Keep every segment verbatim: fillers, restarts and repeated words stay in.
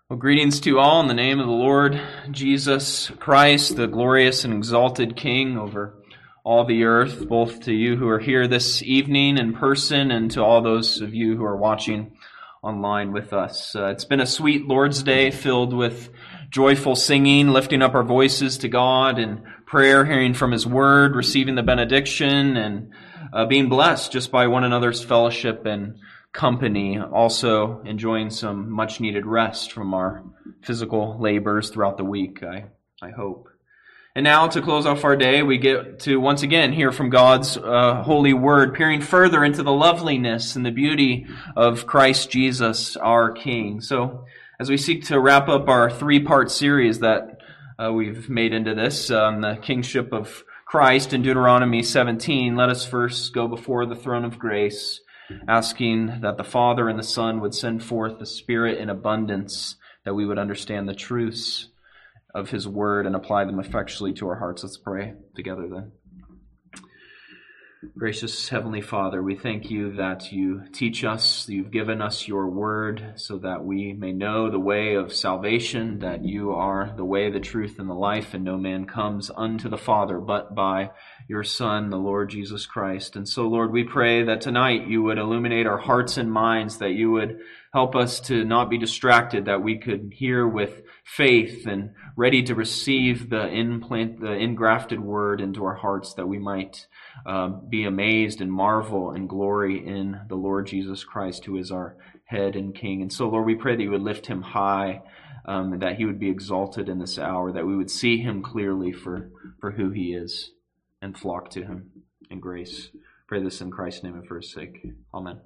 Well, greetings to you all in the name of the Lord Jesus Christ, the glorious and exalted King over all the earth, both to you who are here this evening in person and to all those of you who are watching online with us. Uh, it's been a sweet Lord's Day filled with joyful singing, lifting up our voices to God in prayer, hearing from His Word, receiving the benediction, and uh, being blessed just by one another's fellowship and company, also enjoying some much needed rest from our physical labors throughout the week, I, I hope. And now to close off our day, we get to once again hear from God's uh, holy word, peering further into the loveliness and the beauty of Christ Jesus, our King. So as we seek to wrap up our three-part series that uh, we've made into this, on um, the kingship of Christ in Deuteronomy seventeen, let us first go before the throne of grace, asking that the Father and the Son would send forth the Spirit in abundance, that we would understand the truths of His Word and apply them effectually to our hearts. Let's pray together then. Gracious Heavenly Father, we thank you that you teach us, that you've given us your word so that we may know the way of salvation, that you are the way, the truth, and the life, and no man comes unto the Father but by your Son, the Lord Jesus Christ. And so, Lord, we pray that tonight you would illuminate our hearts and minds, that you would help us to not be distracted, that we could hear with faith and ready to receive the implant, the engrafted word into our hearts, that we might uh, be amazed and marvel and glory in the Lord Jesus Christ, who is our head and King. And so, Lord, we pray that you would lift him high, um, that he would be exalted in this hour, that we would see him clearly for, for who he is and flock to him in grace. Pray this in Christ's name and for his sake. Amen.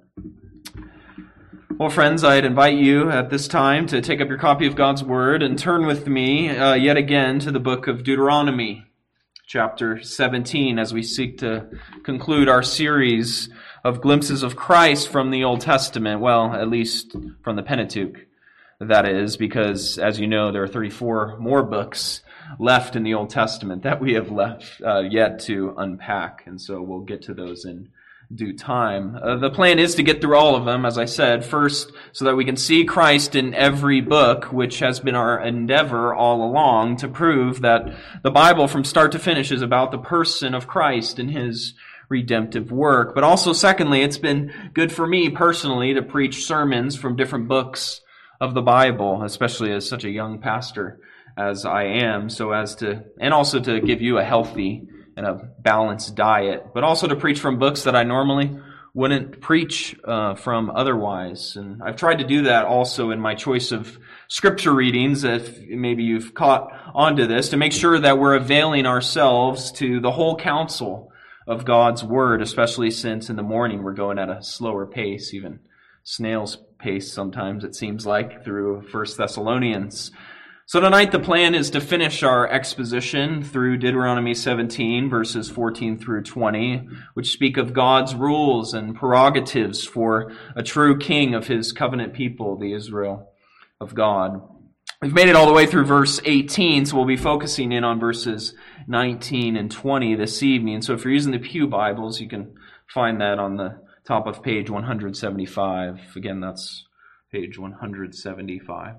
Well, friends, I'd invite you at this time to take up your copy of God's Word and turn with me uh, yet again to the book of Deuteronomy, chapter seventeen, as we seek to conclude our series of glimpses of Christ from the Old Testament, well, at least from the Pentateuch, that is, because, as you know, there are thirty-four more books left in the Old Testament that we have left uh, yet to unpack, and so we'll get to those in due time. Uh, the plan is to get through all of them, as I said, first so that we can see Christ in every book, which has been our endeavor all along to prove that the Bible from start to finish is about the person of Christ and his redemptive work. But also, secondly, it's been good for me personally to preach sermons from different books of the Bible, especially as such a young pastor as I am, so as to, and also to give you a healthy and a balanced diet, but also to preach from books that I normally wouldn't preach uh, from otherwise. And I've tried to do that also in my choice of scripture readings, if maybe you've caught onto this, to make sure that we're availing ourselves to the whole counsel of God's Word, especially since in the morning we're going at a slower pace, even snail's pace sometimes it seems like, through First Thessalonians. So tonight the plan is to finish our exposition through Deuteronomy seventeen, verses fourteen through twenty, which speak of God's rules and prerogatives for a true king of his covenant people, the Israel of God. We've made it all the way through verse eighteen, so we'll be focusing in on verses nineteen and twenty this evening. So if you're using the Pew Bibles, you can find that on the top of page one seventy-five. Again, that's page one seventy-five.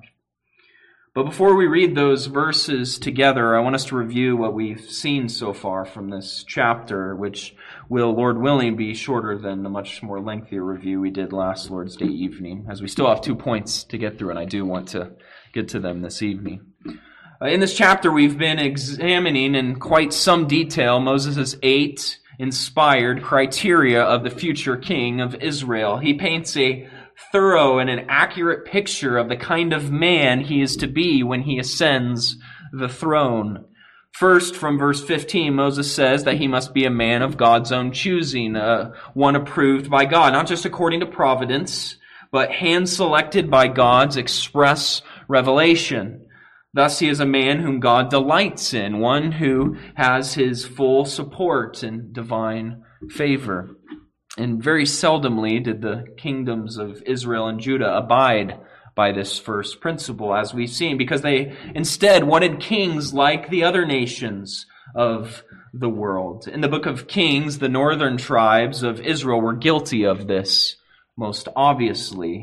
But before we read those verses together, I want us to review what we've seen so far from this chapter, which will, Lord willing, be shorter than the much more lengthier review we did last Lord's Day evening, as we still have two points to get through, and I do want to get to them this evening. Uh, in this chapter, we've been examining in quite some detail Moses' eight inspired criteria of the future king of Israel. He paints a thorough and an accurate picture of the kind of man he is to be when he ascends the throne. First, from verse fifteen, Moses says that he must be a man of God's own choosing, uh, one approved by God, not just according to providence, but hand-selected by God's express revelation. Thus, he is a man whom God delights in, one who has his full support and divine favor. And very seldomly did the kingdoms of Israel and Judah abide by this first principle, as we've seen, because they instead wanted kings like the other nations of the world. In the book of Kings, the northern tribes of Israel were guilty of this most obviously.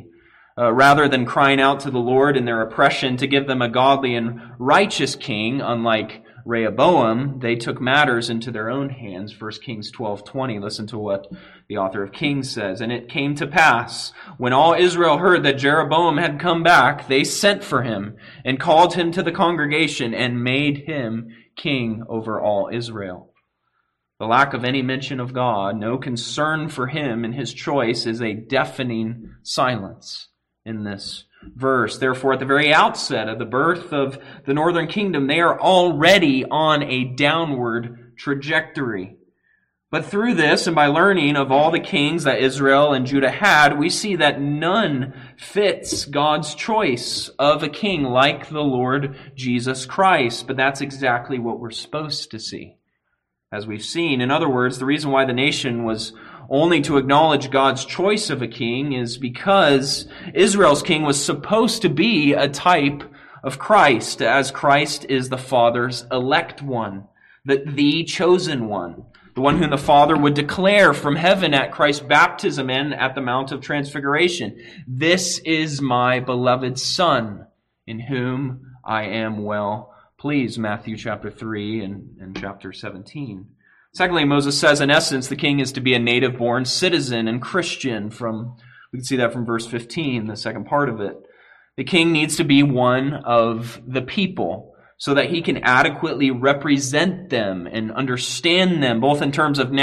Uh, rather than crying out to the Lord in their oppression to give them a godly and righteous king, unlike Rehoboam, they took matters into their own hands. First Kings twelve twenty. Listen to what the author of Kings says. And it came to pass, when all Israel heard that Jeroboam had come back, they sent for him and called him to the congregation and made him king over all Israel. The lack of any mention of God, no concern for him in his choice, is a deafening silence in this verse. Therefore, at the very outset of the birth of the northern kingdom, they are already on a downward trajectory. But through this, and by learning of all the kings that Israel and Judah had, we see that none fits God's choice of a king like the Lord Jesus Christ. But that's exactly what we're supposed to see, as we've seen. In other words, the reason why the nation was only to acknowledge God's choice of a king is because Israel's king was supposed to be a type of Christ, as Christ is the Father's elect one, the, the chosen one, the one whom the Father would declare from heaven at Christ's baptism and at the Mount of Transfiguration. This is my beloved Son, in whom I am well pleased. Matthew chapter three and, and chapter seventeen. Secondly, Moses says, in essence, the king is to be a native-born citizen and Christian. From we can see that from verse fifteen, the second part of it. The king needs to be one of the people so that he can adequately represent them and understand them, both in terms of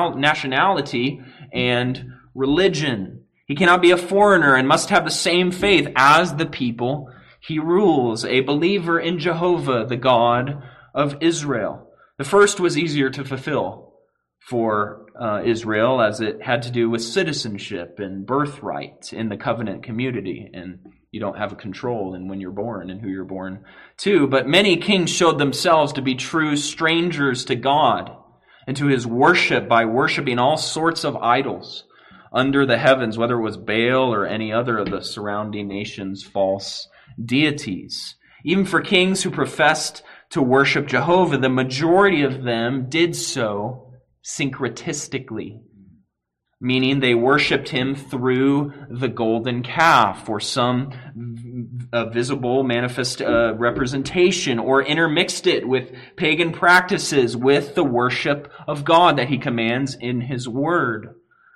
nationality and religion. He cannot be a foreigner and must have the same faith as the people he rules, a believer in Jehovah, the God of Israel. The first was easier to fulfill for uh, Israel, as it had to do with citizenship and birthright in the covenant community. And you don't have a control in when you're born and who you're born to. But many kings showed themselves to be true strangers to God and to his worship by worshiping all sorts of idols under the heavens, whether it was Baal or any other of the surrounding nations' false deities. Even for kings who professed to worship Jehovah, the majority of them did so syncretistically, meaning they worshipped him through the golden calf or some uh, visible manifest uh, representation, or intermixed it with pagan practices with the worship of God that he commands in his word.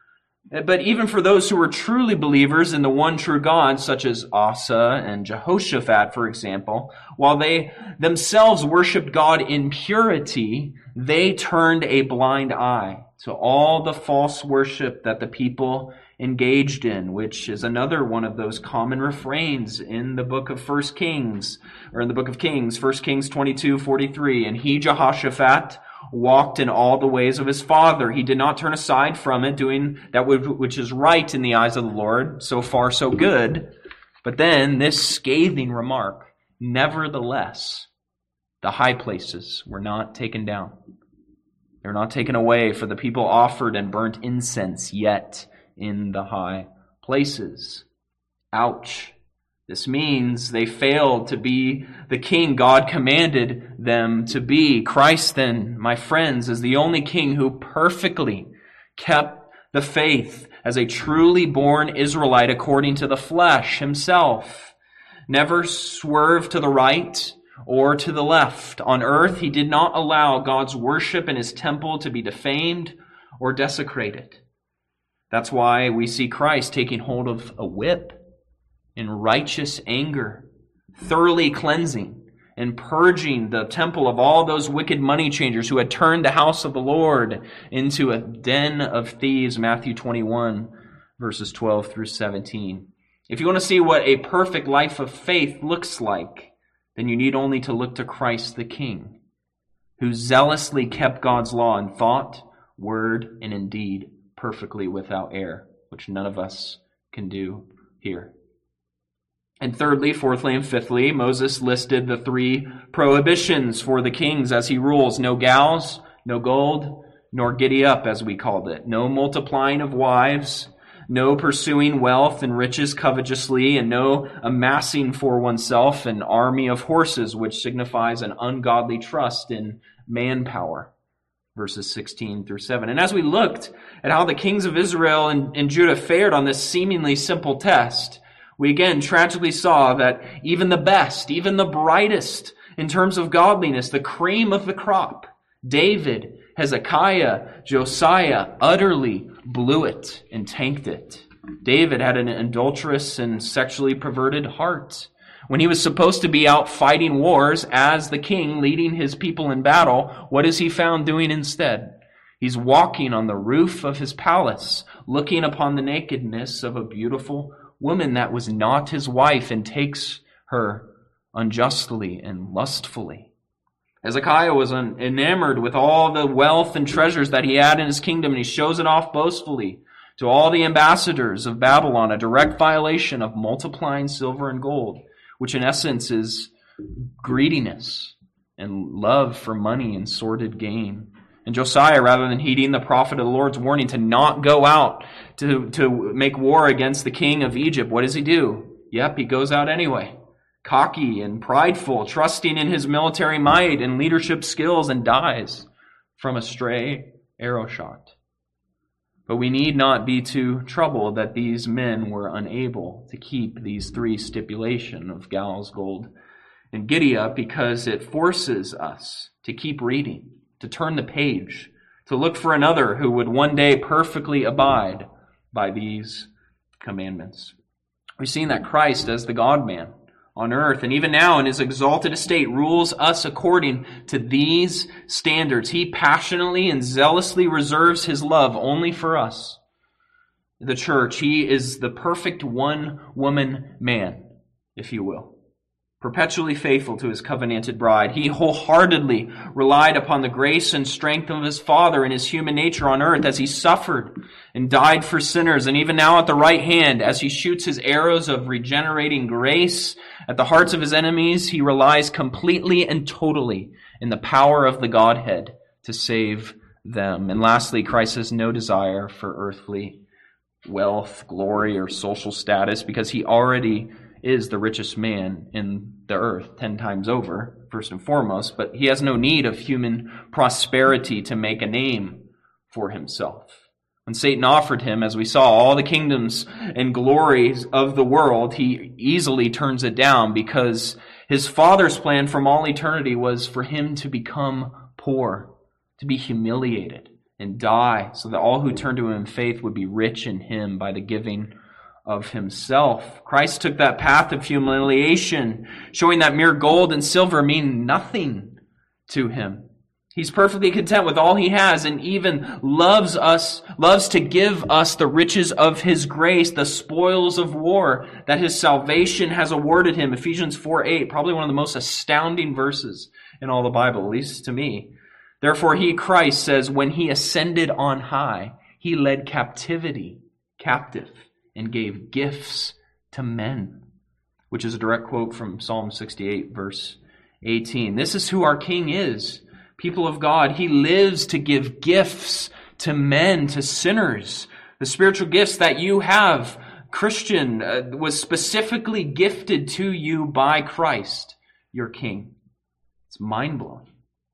But even for those who were truly believers in the one true God, such as Asa and Jehoshaphat, for example, while they themselves worshiped God in purity, they turned a blind eye to all the false worship that the people engaged in, which is another one of those common refrains in the book of First Kings, or in the book of Kings, First Kings twenty-two forty-three. And he, Jehoshaphat, walked in all the ways of his father. He did not turn aside from it, doing that which is right in the eyes of the Lord. So far, so good. But then this scathing remark, nevertheless, the high places were not taken down. They were not taken away, for the people offered and burnt incense yet in the high places. Ouch. This means they failed to be the king God commanded them to be. Christ, then, my friends, is the only king who perfectly kept the faith as a truly born Israelite according to the flesh himself. Never swerved to the right or to the left. On earth, he did not allow God's worship in his temple to be defamed or desecrated. That's why we see Christ taking hold of a whip in righteous anger, thoroughly cleansing and purging the temple of all those wicked money changers who had turned the house of the Lord into a den of thieves, Matthew twenty-one, verses twelve through seventeen. If you want to see what a perfect life of faith looks like, then you need only to look to Christ the King, who zealously kept God's law in thought, word, and in deed perfectly without error, which none of us can do here. And thirdly, fourthly, and fifthly, Moses listed the three prohibitions for the kings as he rules. No gals, no gold, nor giddy up, as we called it. No multiplying of wives, no pursuing wealth and riches covetously, and no amassing for oneself an army of horses, which signifies an ungodly trust in manpower. Verses sixteen through seven. And as we looked at how the kings of Israel and, and Judah fared on this seemingly simple test, We again tragically saw that even the best, even the brightest in terms of godliness, the cream of the crop, David, Hezekiah, Josiah, utterly blew it and tanked it. David had an adulterous and sexually perverted heart. When he was supposed to be out fighting wars as the king, leading his people in battle, what is he found doing instead? He's walking on the roof of his palace, looking upon the nakedness of a beautiful woman that was not his wife, and takes her unjustly and lustfully. Hezekiah was enamored with all the wealth and treasures that he had in his kingdom, and he shows it off boastfully to all the ambassadors of Babylon, a direct violation of multiplying silver and gold, which in essence is greediness and love for money and sordid gain. And Josiah, rather than heeding the prophet of the Lord's warning to not go out to, to make war against the king of Egypt, what does he do? Yep, he goes out anyway. Cocky and prideful, trusting in his military might and leadership skills, and dies from a stray arrow shot. But we need not be too troubled that these men were unable to keep these three stipulations of gallows, gold, and Gideah, because it forces us to keep reading, to turn the page, to look for another who would one day perfectly abide by these commandments. We've seen that Christ, as the God-man on earth, and even now in his exalted estate, rules us according to these standards. He passionately and zealously reserves his love only for us, the church. He is the perfect one-woman man, if you will, perpetually faithful to his covenanted bride. He wholeheartedly relied upon the grace and strength of his Father in his human nature on earth as he suffered and died for sinners. And even now at the right hand, as he shoots his arrows of regenerating grace at the hearts of his enemies, he relies completely and totally in the power of the Godhead to save them. And lastly, Christ has no desire for earthly wealth, glory, or social status, because he already is the richest man in the earth ten times over, first and foremost, but he has no need of human prosperity to make a name for himself. When Satan offered him, as we saw, all the kingdoms and glories of the world, he easily turns it down, because his Father's plan from all eternity was for him to become poor, to be humiliated and die, so that all who turn to him in faith would be rich in him by the giving of himself. Christ took that path of humiliation, showing that mere gold and silver mean nothing to him. He's perfectly content with all he has, and even loves us, loves to give us the riches of his grace, the spoils of war that his salvation has awarded him. Ephesians four eight, probably one of the most astounding verses in all the Bible, at least to me. Therefore he, Christ, says, when he ascended on high, he led captivity captive and gave gifts to men, which is a direct quote from Psalm sixty-eight, verse eighteen. This is who our King is, people of God. He lives to give gifts to men, to sinners. The spiritual gifts that you have, Christian, uh, was specifically gifted to you by Christ, your King. It's mind-blowing.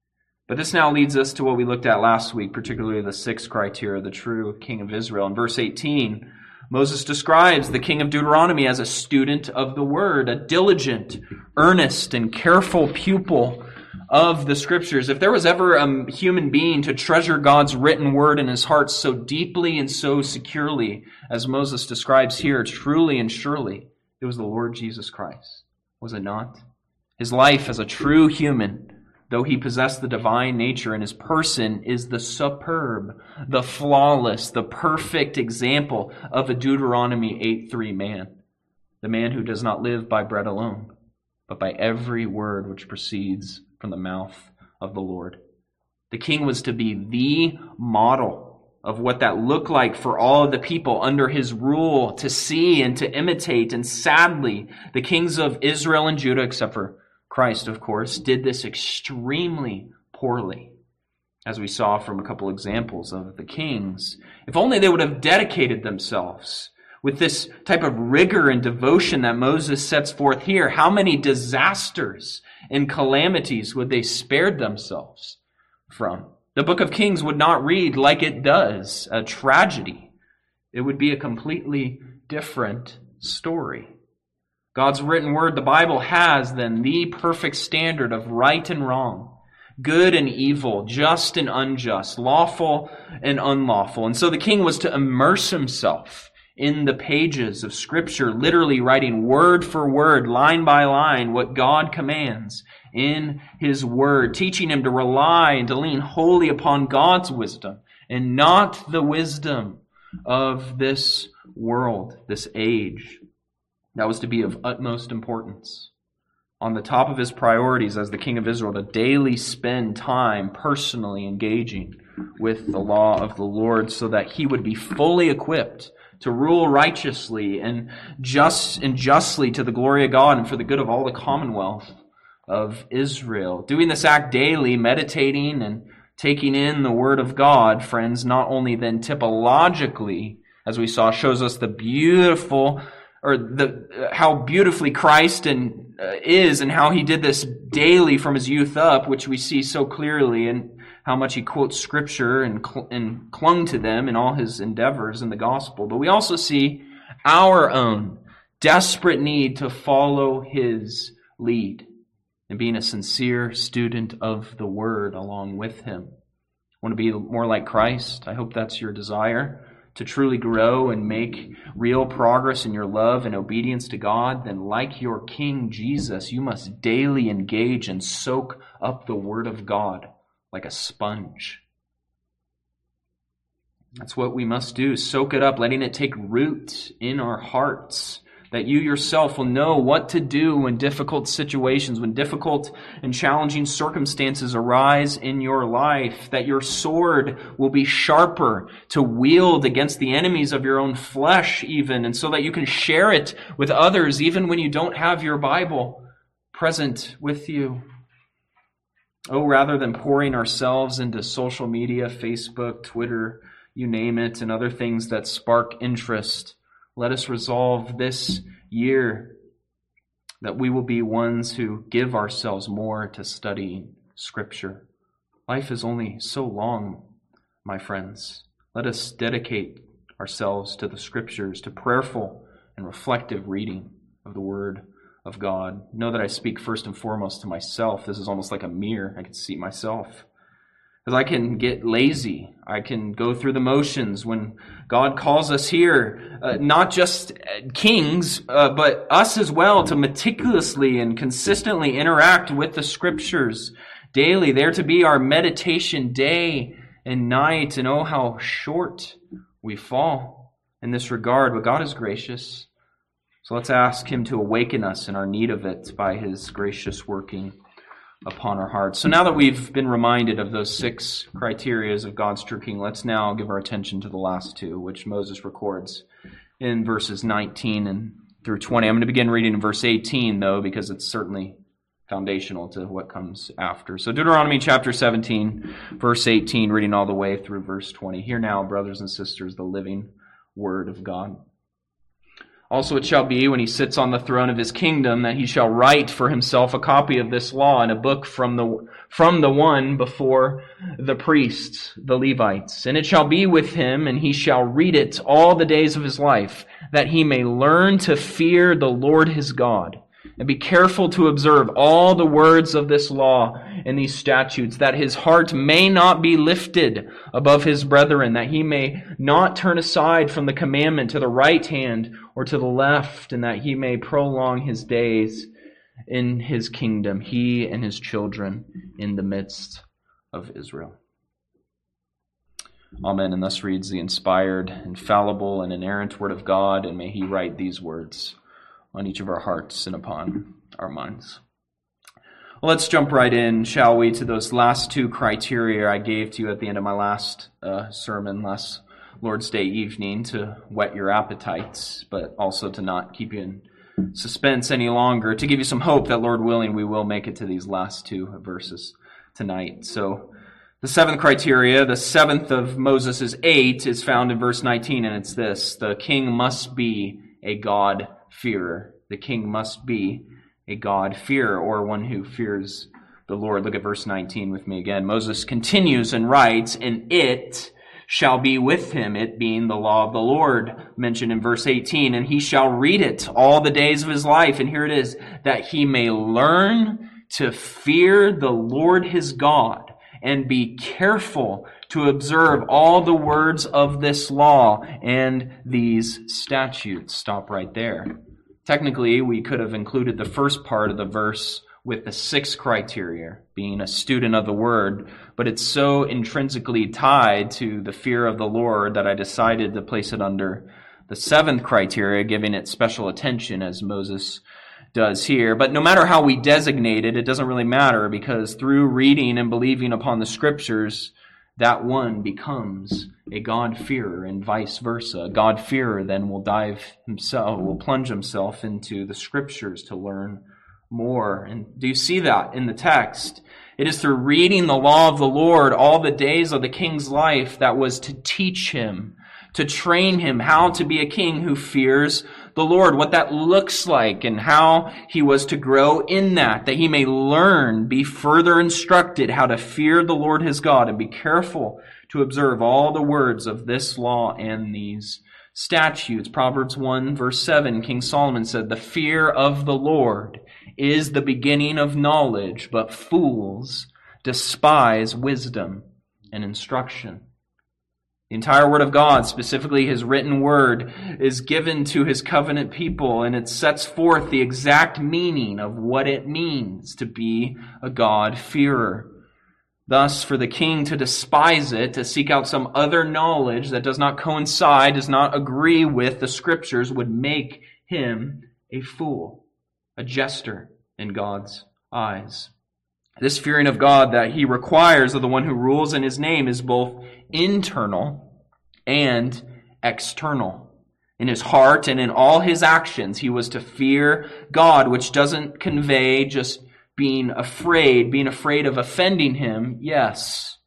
But this now leads us to what we looked at last week, particularly the sixth criteria, the true King of Israel. In verse eighteen, Moses describes the king of Deuteronomy as a student of the word, a diligent, earnest, and careful pupil of the scriptures. If there was ever a human being to treasure God's written word in his heart so deeply and so securely, as Moses describes here, truly and surely, it was the Lord Jesus Christ. Was it not? His life as a true human, though he possessed the divine nature in his person, is the superb, the flawless, the perfect example of a Deuteronomy eight three man. The man who does not live by bread alone, but by every word which proceeds from the mouth of the Lord. The king was to be the model of what that looked like for all of the people under his rule to see and to imitate. And sadly, the kings of Israel and Judah, except for Christ, of course, did this extremely poorly, as we saw from a couple examples of the kings. If only they would have dedicated themselves with this type of rigor and devotion that Moses sets forth here, how many disasters and calamities would they spared themselves from? The book of Kings would not read like it does, a tragedy. It would be a completely different story. God's written word, the Bible, has then the perfect standard of right and wrong, good and evil, just and unjust, lawful and unlawful. And so the king was to immerse himself in the pages of Scripture, literally writing word for word, line by line, what God commands in His Word, teaching him to rely and to lean wholly upon God's wisdom and not the wisdom of this world, this age. That was to be of utmost importance. On the top of his priorities as the king of Israel, to daily spend time personally engaging with the law of the Lord so that he would be fully equipped to rule righteously and just and justly to the glory of God and for the good of all the commonwealth of Israel. Doing this act daily, meditating and taking in the Word of God, friends, not only then typologically, as we saw, shows us the beautiful or the uh, how beautifully Christ and uh, is, and how He did this daily from His youth up, which we see so clearly, and how much He quotes Scripture and, cl- and clung to them in all His endeavors in the gospel. But we also see our own desperate need to follow His lead and being a sincere student of the Word along with Him. Want to be more like Christ? I hope that's your desire. To truly grow and make real progress in your love and obedience to God, then like your King Jesus, you must daily engage and soak up the Word of God like a sponge. That's what we must do. Soak it up, letting it take root in our hearts, that you yourself will know what to do when difficult situations, when difficult and challenging circumstances arise in your life, that your sword will be sharper to wield against the enemies of your own flesh even, and so that you can share it with others even when you don't have your Bible present with you. Oh, rather than pouring ourselves into social media, Facebook, Twitter, you name it, and other things that spark interest, let us resolve this year that we will be ones who give ourselves more to studying Scripture. Life is only so long, my friends. Let us dedicate ourselves to the Scriptures, to prayerful and reflective reading of the Word of God. Know that I speak first and foremost to myself. This is almost like a mirror. I can see myself. Because I can get lazy. I can go through the motions when God calls us here, uh, not just kings, uh, but us as well, to meticulously and consistently interact with the Scriptures daily. They're to be our meditation day and night. And oh, how short we fall in this regard. But God is gracious. So let's ask Him to awaken us in our need of it by His gracious working upon our hearts. So now that we've been reminded of those six criterias of God's true king, let's now give our attention to the last two, which Moses records in verses nineteen and through twenty. I'm going to begin reading in verse eighteen, though, because it's certainly foundational to what comes after. So Deuteronomy chapter seventeen, verse eighteen, reading all the way through verse twenty. Hear now, brothers and sisters, the living word of God. Also it shall be, when he sits on the throne of his kingdom, that he shall write for himself a copy of this law in a book from the from the one before the priests, the Levites. And it shall be with him, and he shall read it all the days of his life, that he may learn to fear the Lord his God, and be careful to observe all the words of this law and these statutes, that his heart may not be lifted above his brethren, that he may not turn aside from the commandment to the right hand or to the left, and that he may prolong his days in his kingdom, he and his children in the midst of Israel. Amen. And thus reads the inspired, infallible, and inerrant word of God, and may he write these words on each of our hearts and upon our minds. Well, let's jump right in, shall we, to those last two criteria I gave to you at the end of my last uh, sermon, last Lord's Day evening, to whet your appetites, but also to not keep you in suspense any longer, to give you some hope that, Lord willing, we will make it to these last two verses tonight. So the seventh criteria, the seventh of Moses' eight, is found in verse nineteen, and it's this: the king must be a God-fearer. The king must be a God-fearer, or one who fears the Lord. Look at verse nineteen with me again. Moses continues and writes, "And it shall be with him, it being the law of the Lord, mentioned in verse eighteen, and he shall read it all the days of his life. And here it is, that he may learn to fear the Lord his God and be careful to observe all the words of this law and these statutes. Stop right there. Technically, we could have included the first part of the verse with the sixth criteria, being a student of the word, but it's so intrinsically tied to the fear of the Lord that I decided to place it under the seventh criteria, giving it special attention as Moses does here. But no matter how we designate it, it doesn't really matter, because through reading and believing upon the scriptures, that one becomes a God-fearer, and vice versa. A God-fearer then will dive himself, will plunge himself into the scriptures to learn more. And do you see that in the text? It is through reading the law of the Lord all the days of the king's life that was to teach him, to train him how to be a king who fears the Lord, what that looks like, and how he was to grow in that, that he may learn, be further instructed how to fear the Lord his God and be careful to observe all the words of this law and these statutes. Proverbs one verse seven, King Solomon said, "The fear of the Lord is the beginning of knowledge, but fools despise wisdom and instruction." The entire Word of God, specifically His written Word, is given to His covenant people, and it sets forth the exact meaning of what it means to be a God-fearer. Thus, for the king to despise it, to seek out some other knowledge that does not coincide, does not agree with the Scriptures, would make him a fool, a jester in God's eyes. This fearing of God that He requires of the one who rules in His name is both internal and external. In his heart and in all his actions, he was to fear God, which doesn't convey just being afraid, being afraid of offending Him, yes.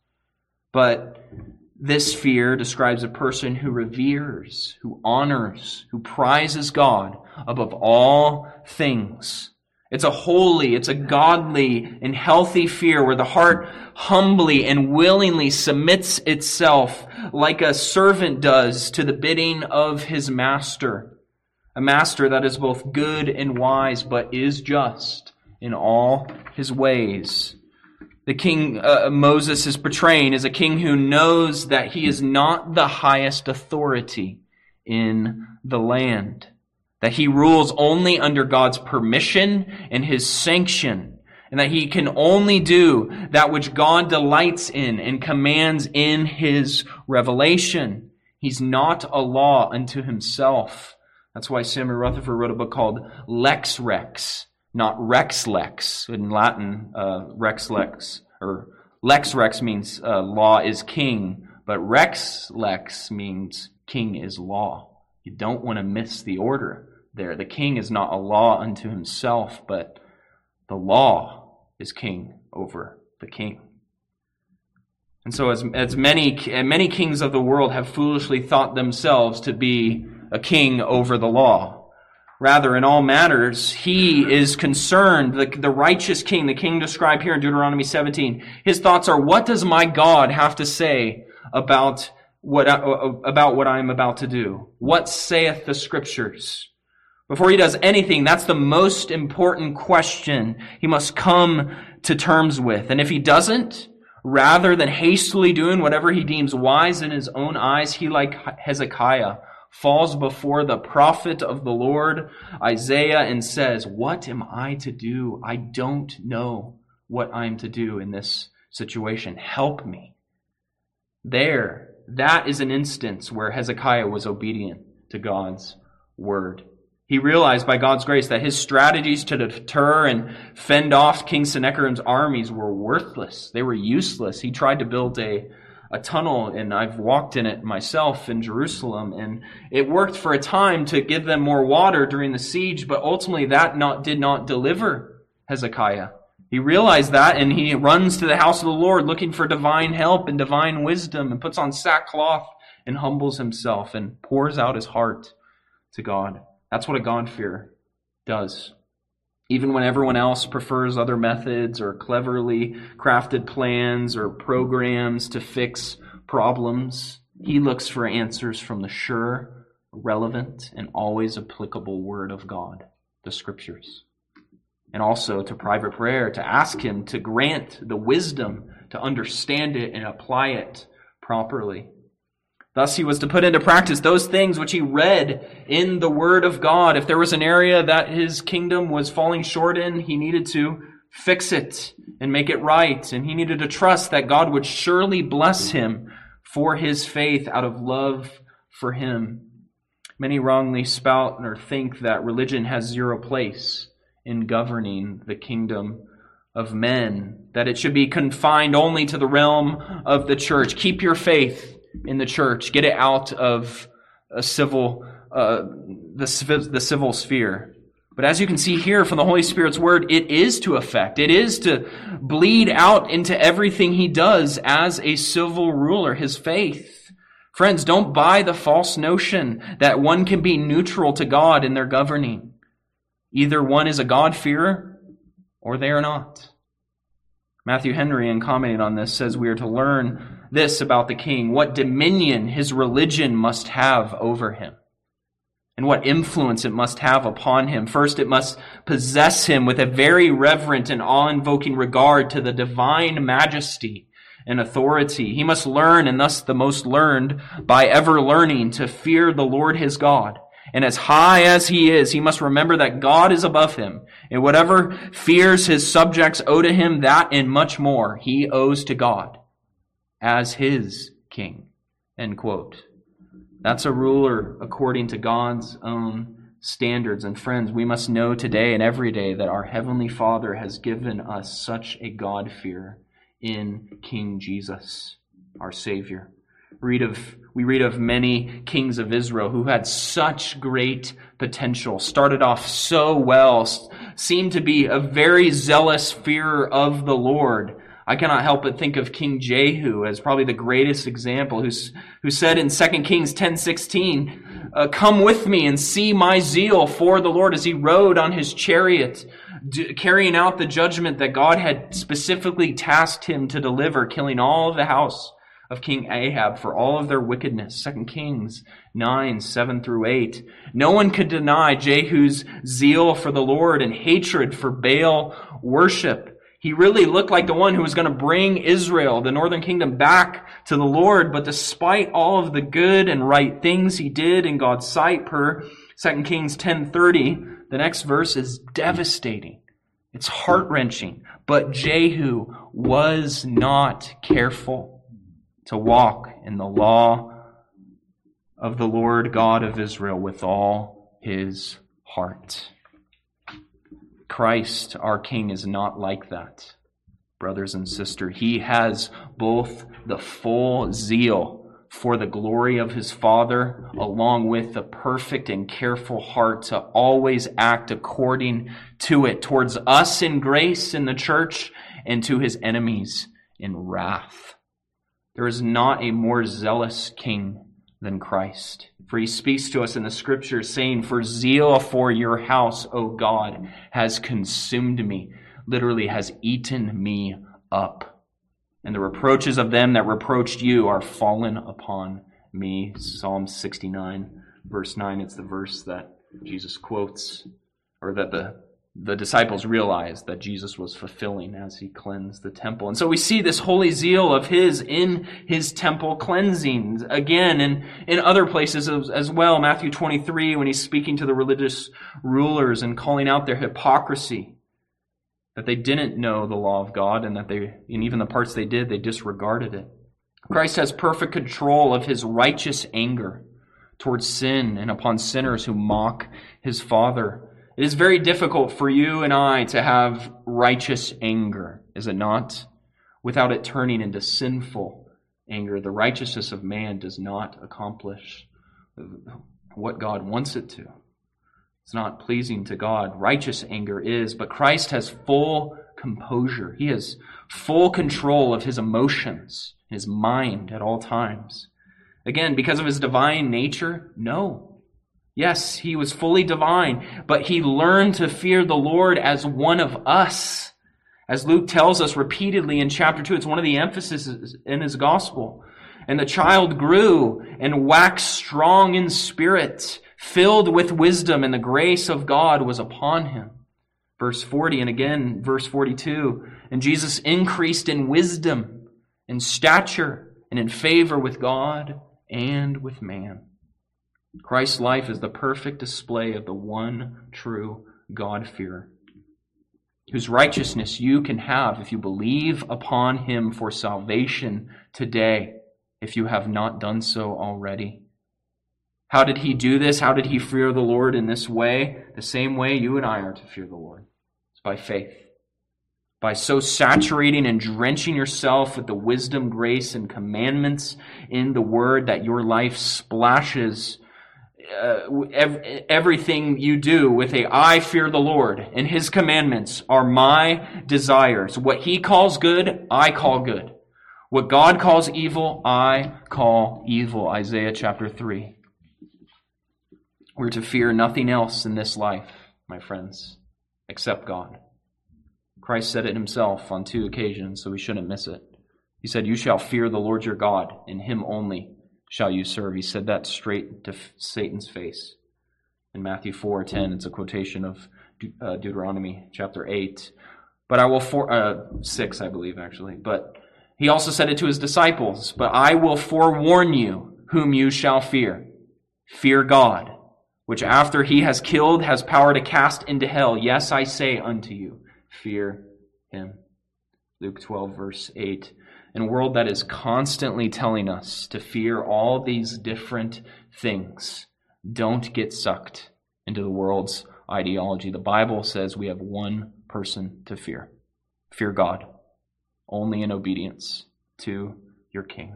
But this fear describes a person who reveres, who honors, who prizes God above all things. It's a holy, it's a godly and healthy fear where the heart humbly and willingly submits itself like a servant does to the bidding of his master. A master that is both good and wise, but is just in all his ways. The king uh, Moses is portraying as a king who knows that he is not the highest authority in the land. That he rules only under God's permission and His sanction, and that he can only do that which God delights in and commands in His revelation. He's not a law unto himself. That's why Samuel Rutherford wrote a book called Lex Rex, not Rex Lex. In Latin, uh, Rex Lex, or Lex Rex means uh, law is king, but Rex Lex means king is law. You don't want to miss the order there. The king is not a law unto himself, but the law is king over the king. And so as, as many, many kings of the world have foolishly thought themselves to be a king over the law. Rather, in all matters, he is concerned, the, the righteous king, the king described here in Deuteronomy seventeen, his thoughts are, what does my God have to say about what, about what I am about to do? What saith the Scriptures? Before he does anything, that's the most important question he must come to terms with. And if he doesn't, rather than hastily doing whatever he deems wise in his own eyes, he, like Hezekiah, falls before the prophet of the Lord, Isaiah, and says, "What am I to do? I don't know what I'm to do in this situation. Help me." There, that is an instance where Hezekiah was obedient to God's word. He realized by God's grace that his strategies to deter and fend off King Sennacherib's armies were worthless. They were useless. He tried to build a, a tunnel, and I've walked in it myself in Jerusalem, and it worked for a time to give them more water during the siege, but ultimately that not, did not deliver Hezekiah. He realized that, and he runs to the house of the Lord looking for divine help and divine wisdom, and puts on sackcloth and humbles himself and pours out his heart to God. That's what a God-fearer does. Even when everyone else prefers other methods or cleverly crafted plans or programs to fix problems, He looks for answers from the sure, relevant, and always applicable Word of God, the Scriptures. And also to private prayer, to ask Him to grant the wisdom to understand it and apply it properly. Thus he was to put into practice those things which he read in the Word of God. If there was an area that his kingdom was falling short in, he needed to fix it and make it right. And he needed to trust that God would surely bless him for his faith out of love for him. Many wrongly spout or think that religion has zero place in governing the kingdom of men, that it should be confined only to the realm of the church. Keep your faith in the church. Get it out of a civil, uh, the, the civil sphere. But as you can see here from the Holy Spirit's word, it is to affect. It is to bleed out into everything he does as a civil ruler, his faith. Friends, don't buy the false notion that one can be neutral to God in their governing. Either one is a God-fearer or they are not. Matthew Henry, in commenting on this, says we are to learn this about the king, what dominion his religion must have over him, and what influence it must have upon him. First, it must possess him with a very reverent and awe-invoking regard to the divine majesty and authority. He must learn, and thus the most learned, by ever learning to fear the Lord his God. And as high as he is, he must remember that God is above him. And whatever fears his subjects owe to him, that and much more he owes to God as his king. End quote. That's a ruler according to God's own standards. And friends, we must know today and every day that our Heavenly Father has given us such a God-fear in King Jesus, our Savior. Read of, we read of many kings of Israel who had such great potential, started off so well, seemed to be a very zealous fearer of the Lord. I cannot help but think of King Jehu as probably the greatest example, who's, who said in Second Kings ten sixteen, uh, "Come with me and see my zeal for the Lord," as he rode on his chariot, d- carrying out the judgment that God had specifically tasked him to deliver, killing all of the house of King Ahab for all of their wickedness. Second Kings nine, seven through eight. No one could deny Jehu's zeal for the Lord and hatred for Baal worship. He really looked like the one who was going to bring Israel, the northern kingdom, back to the Lord. But despite all of the good and right things he did in God's sight, per Second Kings ten thirty, the next verse is devastating. It's heart-wrenching. But Jehu was not careful to walk in the law of the Lord God of Israel with all his heart. Christ, our King, is not like that, brothers and sisters. He has both the full zeal for the glory of his Father, along with the perfect and careful heart to always act according to it, towards us in grace in the church and to his enemies in wrath. There is not a more zealous king than Christ. For he speaks to us in the scriptures saying, "For zeal for your house, O God, has consumed me," literally has eaten me up. "And the reproaches of them that reproached you are fallen upon me." Psalm sixty-nine, verse nine. It's the verse that Jesus quotes, or that the the disciples realized that Jesus was fulfilling as he cleansed the temple. And so we see this holy zeal of his in his temple cleansing again, and in other places as well. Matthew twenty-three, when he's speaking to the religious rulers and calling out their hypocrisy, that they didn't know the law of God, and that they, and even the parts they did, they disregarded it. Christ has perfect control of his righteous anger towards sin and upon sinners who mock his Father. It is very difficult for you and I to have righteous anger, is it not? Without it turning into sinful anger. The righteousness of man does not accomplish what God wants it to. It's not pleasing to God. Righteous anger is, but Christ has full composure. He has full control of his emotions, his mind at all times. Again, because of his divine nature? No. Yes, he was fully divine, but he learned to fear the Lord as one of us. As Luke tells us repeatedly in chapter two, it's one of the emphases in his gospel. And the child grew and waxed strong in spirit, filled with wisdom, and the grace of God was upon him. Verse forty, and again, verse forty-two, and Jesus increased in wisdom, in stature, and in favor with God and with man. Christ's life is the perfect display of the one true God-fearer, whose righteousness you can have if you believe upon him for salvation today, if you have not done so already. How did he do this? How did he fear the Lord in this way? The same way you and I are to fear the Lord. It's by faith. By so saturating and drenching yourself with the wisdom, grace, and commandments in the Word that your life splashes uh, ev- everything you do with a I fear the Lord, and his commandments are my desires. What he calls good, I call good. What God calls evil, I call evil. Isaiah chapter three. We're to fear nothing else in this life, my friends, except God. Christ said it himself on two occasions, so we shouldn't miss it. He said, you shall fear the Lord your God, and him only shall you serve. He said that straight to Satan's face. In Matthew four ten, it's a quotation of De- uh, Deuteronomy chapter eight. But I will for uh, six, I believe, actually. But he also said it to his disciples, but I will forewarn you whom you shall fear. Fear God, which after he has killed has power to cast into hell. Yes, I say unto you, fear him. Luke twelve, verse eight. In a world that is constantly telling us to fear all these different things, don't get sucked into the world's ideology. The Bible says we have one person to fear. Fear God, only in obedience to your King.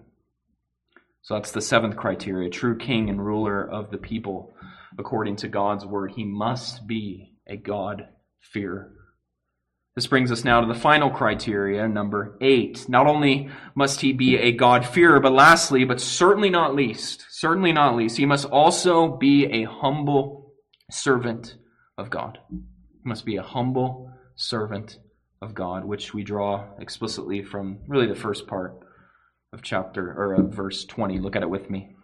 So that's the seventh criteria. True king and ruler of the people, according to God's word. He must be a God-fearer. This brings us now to the final criteria, number eight. Not only must he be a God-fearer, but lastly, but certainly not least, certainly not least, he must also be a humble servant of God. He must be a humble servant of God, which we draw explicitly from really the first part of chapter, or of verse twenty. Look at it with me.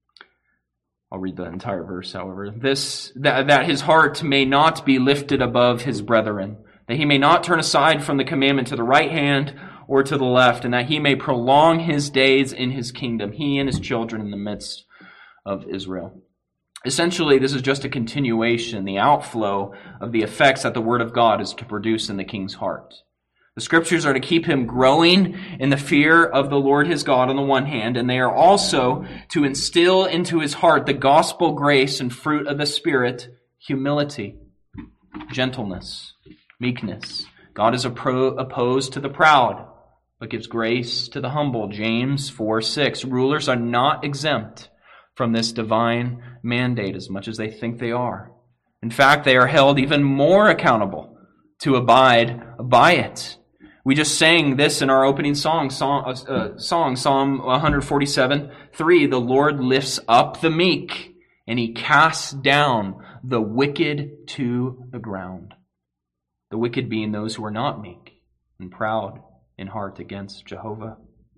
I'll read the entire verse, however. This, that, that his heart may not be lifted above his brethren, that he may not turn aside from the commandment to the right hand or to the left, and that he may prolong his days in his kingdom, he and his children in the midst of Israel. Essentially, this is just a continuation, the outflow of the effects that the word of God is to produce in the king's heart. The scriptures are to keep him growing in the fear of the Lord his God on the one hand, and they are also to instill into his heart the gospel grace and fruit of the Spirit, humility, gentleness, meekness. God is appro- opposed to the proud, but gives grace to the humble. James four six. Rulers are not exempt from this divine mandate as much as they think they are. In fact, they are held even more accountable to abide by it. We just sang this in our opening song, song, uh, song Psalm one forty-seven three. The Lord lifts up the meek, and he casts down the wicked to the ground. The wicked being those who are not meek and proud in heart against Jehovah.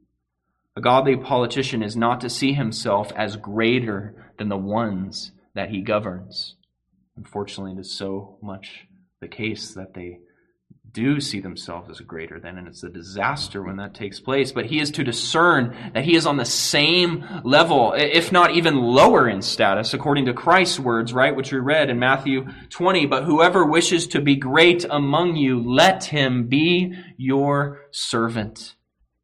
A godly politician is not to see himself as greater than the ones that he governs. Unfortunately, it is so much the case that they do see themselves as greater than, and it's a disaster when that takes place. But he is to discern that he is on the same level, if not even lower in status, according to Christ's words, right, which we read in Matthew twenty. But whoever wishes to be great among you, let him be your servant.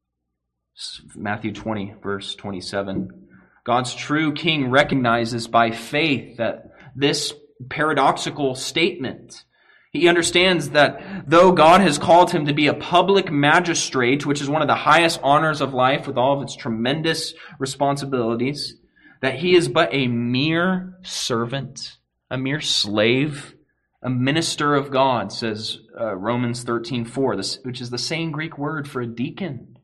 Matthew twenty, verse twenty-seven. God's true king recognizes by faith that this paradoxical statement. He understands that though God has called him to be a public magistrate, which is one of the highest honors of life with all of its tremendous responsibilities, that he is but a mere servant, a mere slave, a minister of God, says uh, Romans thirteen four, which is the same Greek word for a deacon.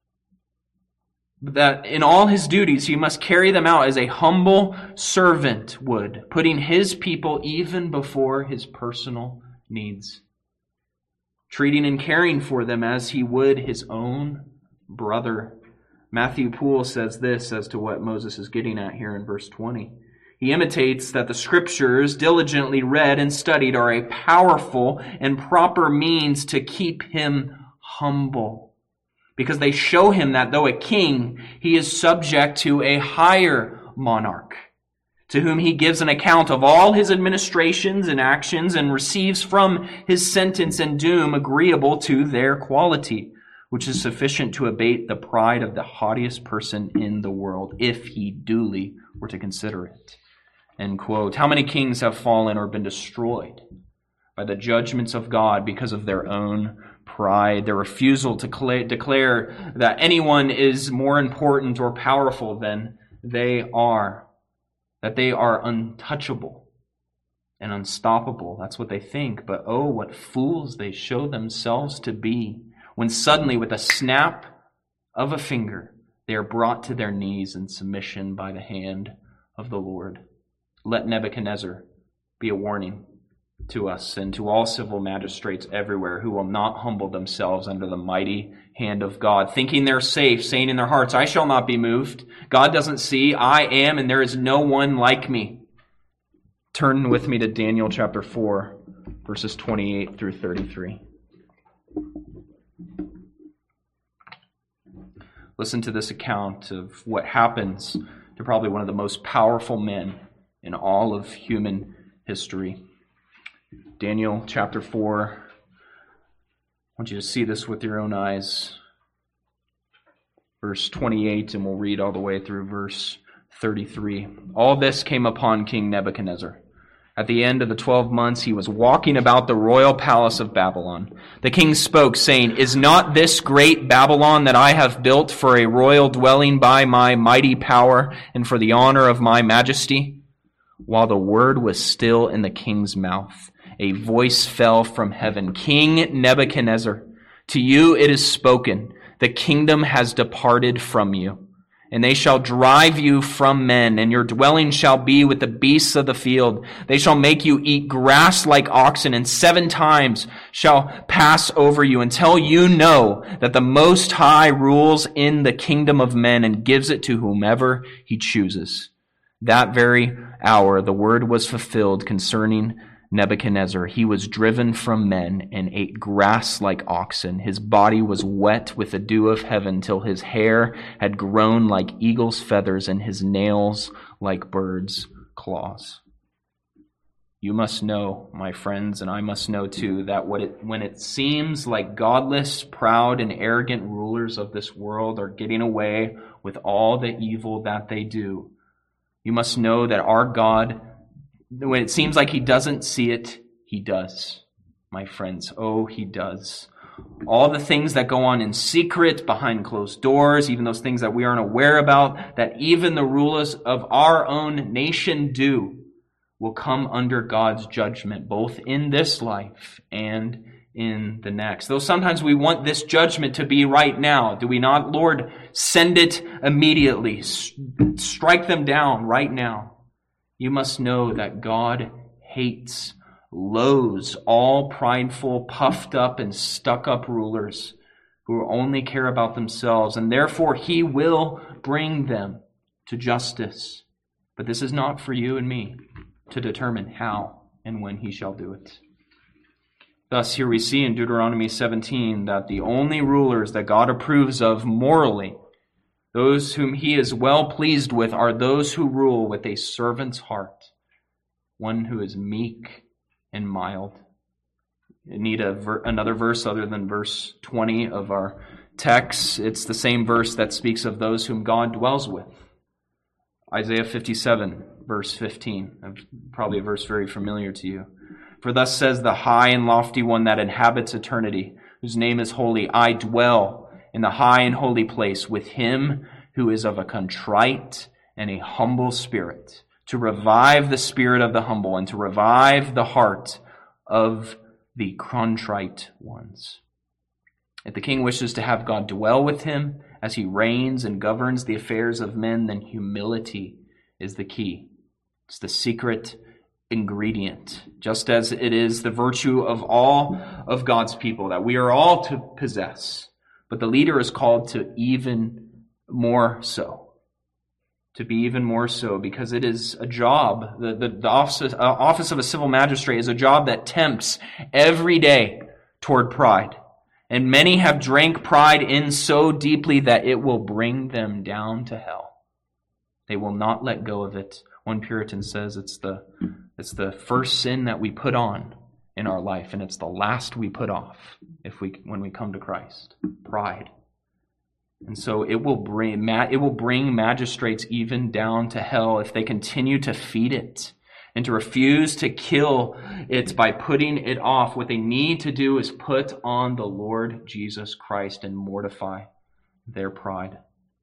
That in all his duties, he must carry them out as a humble servant would, putting his people even before his personal needs, treating and caring for them as he would his own brother. Matthew Poole says this as to what Moses is getting at here in verse twenty. He imitates that the scriptures, diligently read and studied, are a powerful and proper means to keep him humble, because they show him that though a king, he is subject to a higher monarch, to whom he gives an account of all his administrations and actions and receives from his sentence and doom agreeable to their quality, which is sufficient to abate the pride of the haughtiest person in the world, if he duly were to consider it. End quote. How many kings have fallen or been destroyed by the judgments of God because of their own pride, their refusal to declare that anyone is more important or powerful than they are, that they are untouchable and unstoppable. That's what they think. But oh, what fools they show themselves to be when suddenly, with a snap of a finger, they are brought to their knees in submission by the hand of the Lord. Let Nebuchadnezzar be a warning to us and to all civil magistrates everywhere who will not humble themselves under the mighty hand of God, thinking they're safe, saying in their hearts, I shall not be moved. God doesn't see. I am, and there is no one like me. Turn with me to Daniel chapter four, verses twenty-eight through thirty-three. Listen to this account of what happens to probably one of the most powerful men in all of human history. Daniel chapter four. I want you to see this with your own eyes. Verse twenty-eight, and we'll read all the way through verse thirty-three. All this came upon King Nebuchadnezzar. At the end of the twelve months, he was walking about the royal palace of Babylon. The king spoke, saying, Is not this great Babylon that I have built for a royal dwelling by my mighty power and for the honor of my majesty? While the word was still in the king's mouth, a voice fell from heaven. King Nebuchadnezzar, to you it is spoken, the kingdom has departed from you, and they shall drive you from men, and your dwelling shall be with the beasts of the field. They shall make you eat grass like oxen, and seven times shall pass over you, until you know that the Most High rules in the kingdom of men and gives it to whomever he chooses. That very hour the word was fulfilled concerning Nebuchadnezzar. He was driven from men and ate grass like oxen. His body was wet with the dew of heaven till his hair had grown like eagle's feathers and his nails like birds' claws. You must know, my friends, and I must know too, that what it, when it seems like godless, proud, and arrogant rulers of this world are getting away with all the evil that they do, you must know that our God, when it seems like he doesn't see it, he does, my friends. Oh, he does. All the things that go on in secret, behind closed doors, even those things that we aren't aware about, that even the rulers of our own nation do, will come under God's judgment, both in this life and in the next. Though sometimes we want this judgment to be right now. Do we not? Lord, send it immediately. Strike them down right now. You must know that God hates, loathes all prideful, puffed up, and stuck up rulers who only care about themselves, and therefore he will bring them to justice. But this is not for you and me to determine how and when he shall do it. Thus, here we see in Deuteronomy seventeen that the only rulers that God approves of morally, those whom he is well pleased with, are those who rule with a servant's heart, one who is meek and mild. You need a ver- another verse other than verse twenty of our text. It's the same verse that speaks of those whom God dwells with. Isaiah fifty-seven, verse fifteen, probably a verse very familiar to you. For thus says the high and lofty one that inhabits eternity, whose name is holy, I dwell in the high and holy place with him who is of a contrite and a humble spirit, to revive the spirit of the humble and to revive the heart of the contrite ones. If the king wishes to have God dwell with him as he reigns and governs the affairs of men, then humility is the key. It's the secret ingredient, just as it is the virtue of all of God's people that we are all to possess. But the leader is called to even more so. To be even more so, because it is a job. The, the, the office, uh, office of a civil magistrate is a job that tempts every day toward pride. And many have drank pride in so deeply that it will bring them down to hell. They will not let go of it. One Puritan says it's the, it's the first sin that we put on in our life, and it's the last we put off if we when we come to Christ. Pride. And so it will bring it will bring magistrates even down to hell if they continue to feed it and to refuse to kill it by putting it off. What they need to do is put on the Lord Jesus Christ and mortify their pride.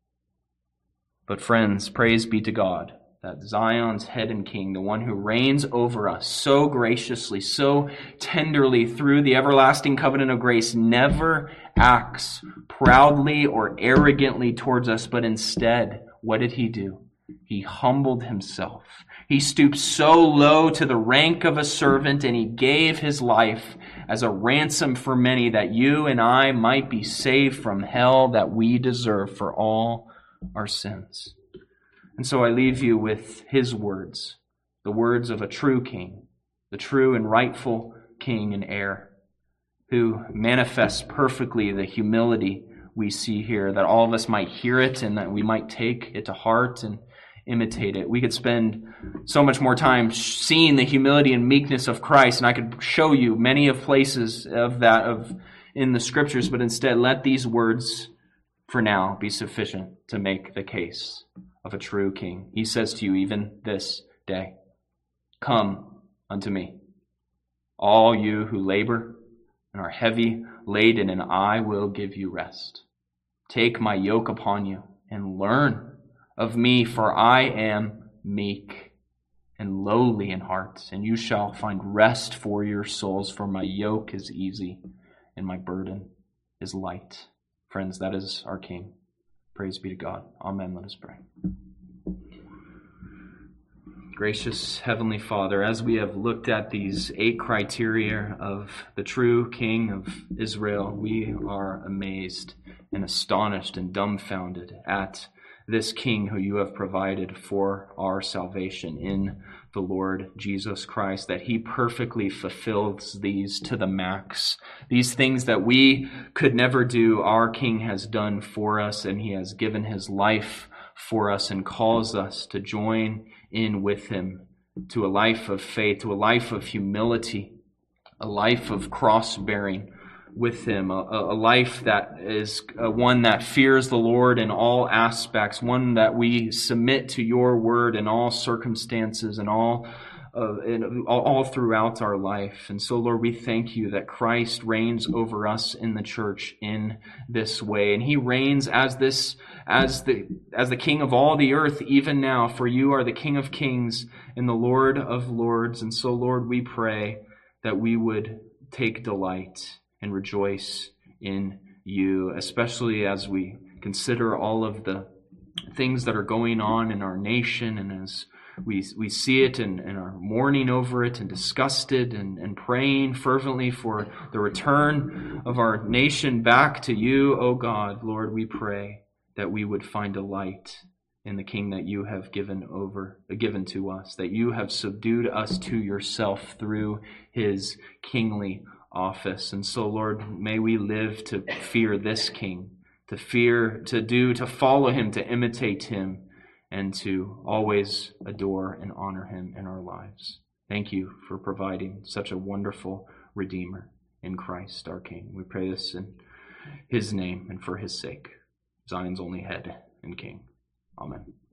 But friends, praise be to God that Zion's head and king, the one who reigns over us so graciously, so tenderly through the everlasting covenant of grace, never acts proudly or arrogantly towards us, but instead, what did he do? He humbled himself. He stooped so low to the rank of a servant, and he gave his life as a ransom for many, that you and I might be saved from hell that we deserve for all our sins. And so I leave you with his words, the words of a true king, the true and rightful king and heir, who manifests perfectly the humility we see here, that all of us might hear it and that we might take it to heart and imitate it. We could spend so much more time seeing the humility and meekness of Christ, and I could show you many of places of that of in the scriptures, but instead let these words for now be sufficient to make the case of a true king. He says to you even this day, "Come unto me, all you who labor and are heavy laden, and I will give you rest. Take my yoke upon you and learn of me, for I am meek and lowly in heart, and you shall find rest for your souls, for my yoke is easy and my burden is light." Friends, that is our King. Praise be to God. Amen. Let us pray. Gracious Heavenly Father, as we have looked at these eight criteria of the true King of Israel, we are amazed and astonished and dumbfounded at this King who you have provided for our salvation in the Lord Jesus Christ, that he perfectly fulfills these to the max. These things that we could never do, our King has done for us, and he has given his life for us and calls us to join in with him to a life of faith, to a life of humility, a life of cross-bearing with him, a, a life that is uh, one that fears the Lord in all aspects, one that we submit to your word in all circumstances and all uh, in, all, all throughout our life. And so, Lord, we thank you that Christ reigns over us in the church in this way, and he reigns as this as the as the King of all the earth even now, for you are the King of kings and the Lord of lords. And so, Lord, we pray that we would take delight and rejoice in you, especially as we consider all of the things that are going on in our nation, and as we we see it and, and are mourning over it and disgusted and, and praying fervently for the return of our nation back to you, O God. Lord, we pray that we would find delight in the King that you have given over, given to us, that you have subdued us to yourself through his kingly office. And so, Lord, may we live to fear this King, to fear, to do, to follow him, to imitate him, and to always adore and honor him in our lives. Thank you for providing such a wonderful Redeemer in Christ, our King. We pray this in his name and for his sake, Zion's only head and King. Amen.